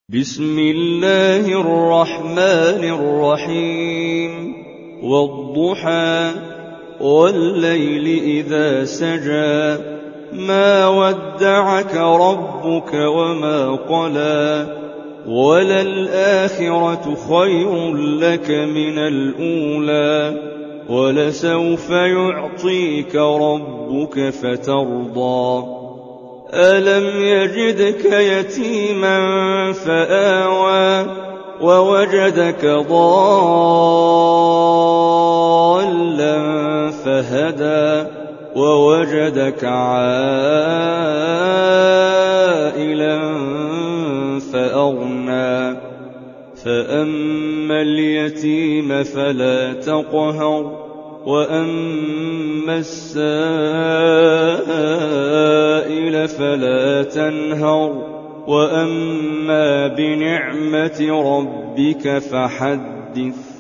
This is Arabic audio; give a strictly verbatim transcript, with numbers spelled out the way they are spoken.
بسم الله الرحمن الرحيم والضحى والليل إذا سجى ما ودعك ربك وما قلى وللآخرة خير لك من الأولى ولسوف يعطيك ربك فترضى ألم يجدك يتيما فآوى ووجدك ضالا فهدى ووجدك عائلا فأغنى فأما اليتيم فلا تقهر وأما السائل فلا تنهر وأما بنعمة ربك فحدث